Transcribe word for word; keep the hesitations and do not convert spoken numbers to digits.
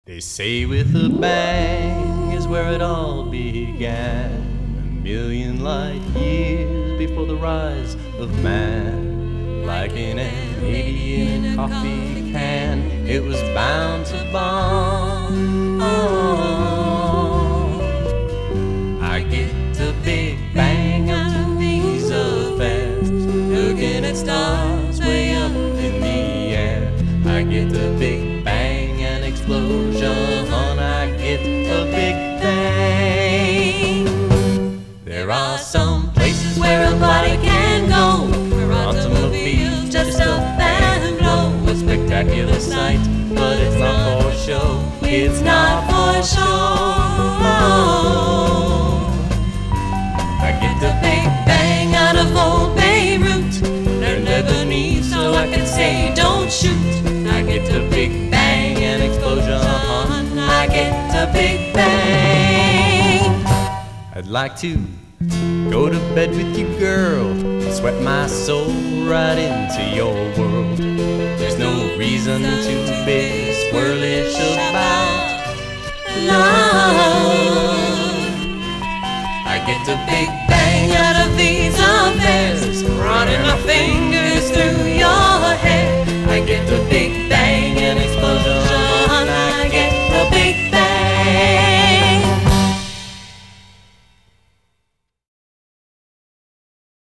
They say with a bang is where it all began, a million light years before the rise of man. Like in an eighty in a coffee can, it was bound to bomb. Oh, I get a big bang out of these affairs, looking at stars way up in the air. I get a big bang and explosion, I get a big bang. There are some places where a body can go, where automobiles just up and blow. A spectacular sight, but it's not for show. It's not for show. I get a big bang out of old Beirut, learned Lebanese so I can say don't shoot. I get a big bang and explosion, I get a big bang. I'd like to go to bed with you, girl, and sweat my soul right into your world. There's no reason to be squirrelish about love.